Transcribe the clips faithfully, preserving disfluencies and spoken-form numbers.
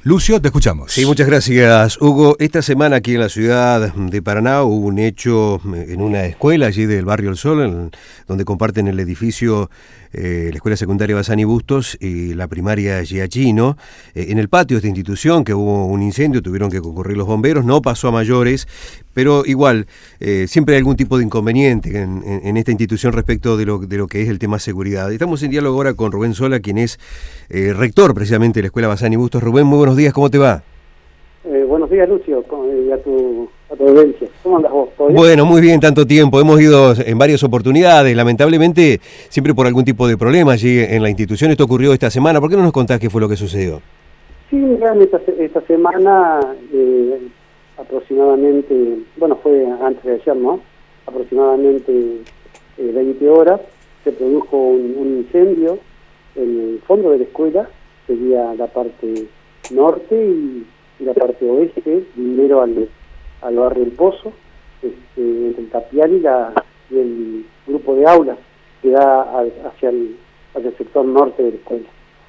Lucio, te escuchamos. Sí, muchas gracias, Hugo. Esta semana aquí en la ciudad de Paraná hubo un hecho en una escuela allí del barrio El Sol, en, donde comparten el edificio eh, la escuela secundaria Bassani Bustos y la primaria Giachino. Eh, en el patio de esta institución, que hubo un incendio, tuvieron que concurrir los bomberos, no pasó a mayores, pero igual, eh, siempre hay algún tipo de inconveniente en, en, en esta institución respecto de lo, de lo que es el tema seguridad. Estamos en diálogo ahora con Rubén Sola, quien es eh, rector precisamente de la escuela Bassani Bustos. Rubén, muy buenos días, ¿cómo te va? Eh, buenos días, Lucio, y a tu, a tu audiencia. ¿Cómo andas vos? ¿Todo bien? Bueno, muy bien, tanto tiempo. Hemos ido en varias oportunidades, lamentablemente siempre por algún tipo de problema allí en la institución. Esto ocurrió esta semana. ¿Por qué no nos contás qué fue lo que sucedió? Sí, realmente esta, esta semana, eh, aproximadamente, bueno, fue antes de ayer, ¿no? Aproximadamente eh, veinte horas, se produjo un, un incendio en el fondo de la escuela, sería la parte norte y, y la parte oeste, primero al, al barrio El Pozo, este, entre el Tapial y, la, y el grupo de aulas que da a, hacia, el, hacia el sector norte de la escuela.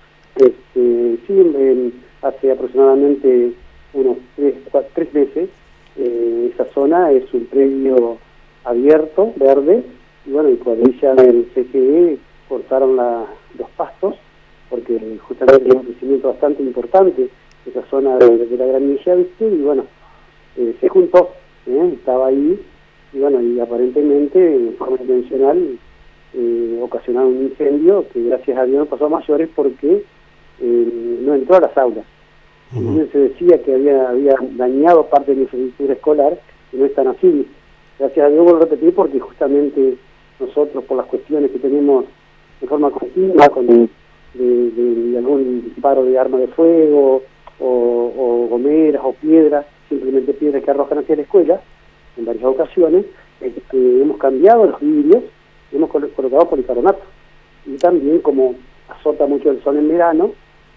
Este, sí, en, hace aproximadamente unos tres, cuatro, tres meses, eh, esa zona es un predio abierto, verde, y bueno, y cuadrilla del C G E cortaron la, los pastos, porque justamente hay un crecimiento bastante importante esa zona de, de la Gran Villa, ¿viste? Y bueno, eh, se juntó, ¿eh? Estaba ahí, y bueno, y aparentemente, de forma intencional, eh, ocasionaron un incendio que gracias a Dios no pasó a mayores porque eh, no entró a las aulas. Uh-huh. Y se decía que había, había dañado parte de la infraestructura escolar, y no es tan así. Gracias a Dios, vuelvo a repetir, porque justamente nosotros, por las cuestiones que tenemos de forma continua, con de, de, de algún disparo de arma de fuego, o, o gomeras, o piedras, simplemente piedras que arrojan hacia la escuela, en varias ocasiones, este, hemos cambiado los vidrios, hemos col- colocado policarbonato. Y también, como azota mucho el sol en verano,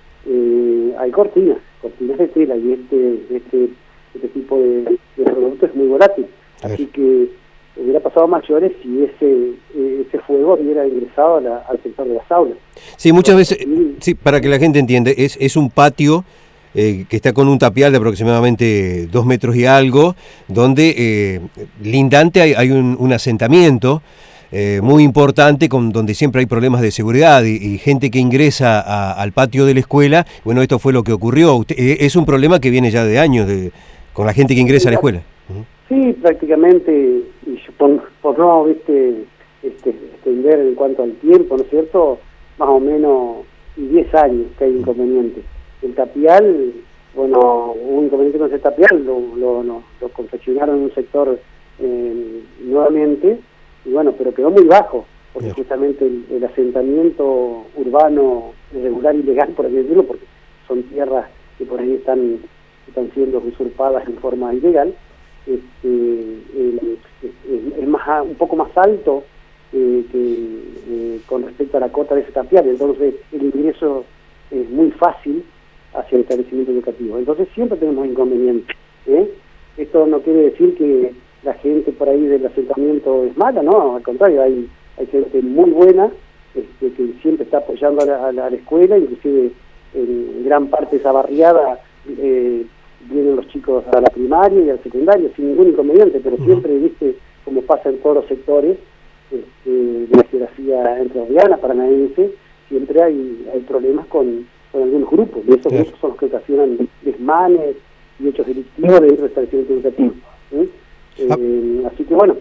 eh, hay cortinas, cortinas de tela, y este, este, este tipo de, de producto es muy volátil. Así que hubiera pasado a mayores si ese ese fuego hubiera ingresado a la, al sector de las aulas. Sí, muchas veces, sí, para que la gente entienda, es, es un patio eh, que está con un tapial de aproximadamente dos metros y algo, donde eh, lindante hay, hay un, un asentamiento eh, muy importante, con donde siempre hay problemas de seguridad y, y gente que ingresa a, al patio de la escuela. Bueno, esto fue lo que ocurrió. Usted, eh, es un problema que viene ya de años de, con la gente que ingresa a la escuela. Uh-huh. Sí, prácticamente, y por, por no viste este, extender en cuanto al tiempo, ¿no es cierto?, más o menos diez años que hay inconvenientes. El tapial, bueno, hubo un inconveniente con ese tapial, lo, lo, lo, lo confeccionaron en un sector eh, nuevamente, y bueno, pero quedó muy bajo, porque justamente el, el asentamiento urbano irregular y ilegal, por así decirlo, porque son tierras que por ahí están, están siendo usurpadas en forma ilegal, Este, eh, es, es más un poco más alto eh, que eh, con respecto a la cota de ese tapial, entonces el ingreso es muy fácil hacia el establecimiento educativo. Entonces siempre tenemos inconvenientes, ¿eh? Esto no quiere decir que la gente por ahí del asentamiento es mala, no, al contrario, hay, hay gente muy buena este, que siempre está apoyando a la, a la, a la escuela, inclusive en gran parte de esa barriada eh, vienen los chicos a la primaria y al secundario sin ningún inconveniente, pero uh-huh. siempre, viste, como pasa en todos los sectores este, de la geografía entrerriana, paranaense, siempre hay, hay problemas con, con algunos grupos, y esos grupos son los que ocasionan desmanes y hechos delictivos dentro del establecimiento educativo. ¿eh? Eh, así que bueno,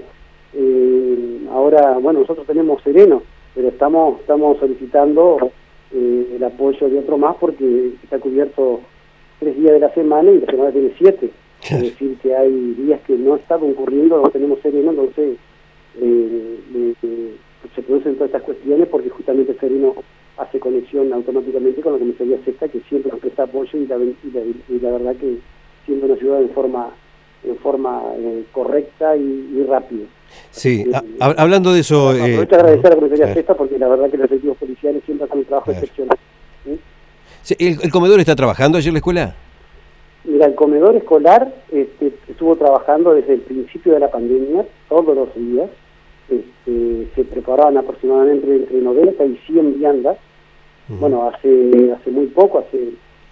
eh, ahora, bueno, nosotros tenemos Sereno, pero estamos, estamos solicitando eh, el apoyo de otro más porque está cubierto tres días de la semana y la semana tiene siete. Es decir, que hay días que no está concurriendo, no tenemos Sereno, entonces eh, eh, se producen todas estas cuestiones porque justamente Sereno hace conexión automáticamente con la comisaría sexta, que siempre nos presta apoyo y la, y la, y la verdad que siempre nos ayuda en forma en forma eh, correcta y, y rápida. Sí, eh, a, hablando de eso... Aprovecho eh, a agradecer a la comisaría sexta porque la verdad que los efectivos policiales siempre hacen un trabajo claro. excepcional. ¿sí? Sí, ¿el, ¿El comedor está trabajando ayer en la escuela? Mira, el comedor escolar este, estuvo trabajando desde el principio de la pandemia, todos los días. Este, se preparaban aproximadamente entre noventa y cien viandas. Uh-huh. Bueno, hace hace muy poco, hace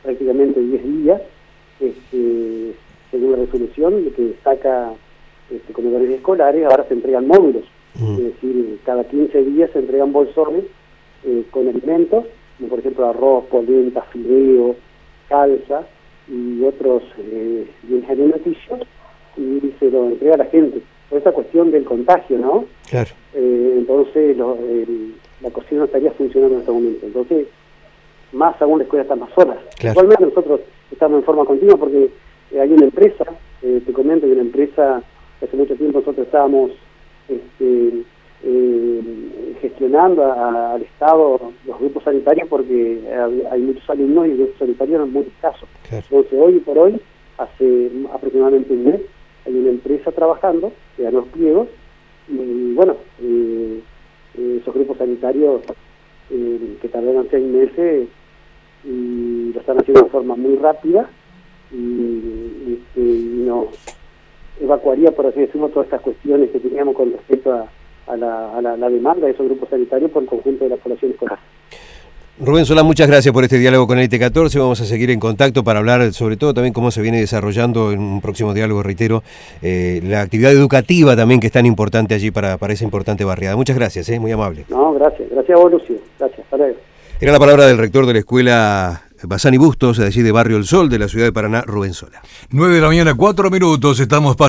prácticamente diez días, este, según la resolución de que saca este, comedores escolares, ahora se entregan módulos, mm. es decir, cada quince días se entregan bolsones eh, con alimentos, como por ejemplo arroz, polenta, fideo, salsa y otros eh, bienes alimenticios, y se lo entrega a la gente. Por esa cuestión del contagio, ¿no? Claro. Eh, entonces lo, el, la cocina no estaría funcionando en este momento. Entonces, más aún la escuela está más sola. Claro. Igualmente nosotros estamos en forma continua porque eh, hay una empresa, eh, te comento que una empresa que hace mucho tiempo nosotros estábamos este, eh, gestionando a, al Estado los grupos sanitarios porque hay, hay muchos alumnos y los grupos sanitarios eran muy escasos. Claro. Entonces, hoy por hoy, hace aproximadamente un mes, hay una empresa trabajando, que dan los pliegos, y bueno, eh, eh, esos grupos sanitarios eh, que tardaron seis meses y lo están haciendo de forma muy rápida y, y, y nos evacuaría, por así decirlo, todas estas cuestiones que teníamos con respecto a, a, la, a la, la demanda de esos grupos sanitarios por el conjunto de la población escolar. Rubén Solá, muchas gracias por este diálogo con el I T catorce. Vamos a seguir en contacto para hablar sobre todo también cómo se viene desarrollando en un próximo diálogo, reitero, eh, la actividad educativa también que es tan importante allí para, para esa importante barriada. Muchas gracias, eh, muy amable. No, gracias. Gracias a vos, Lucio. Gracias. Hasta luego. Era la palabra del rector de la escuela Bassani Bustos, de allí de Barrio El Sol, de la ciudad de Paraná, Rubén Solá. nueve de la mañana, cuatro minutos, estamos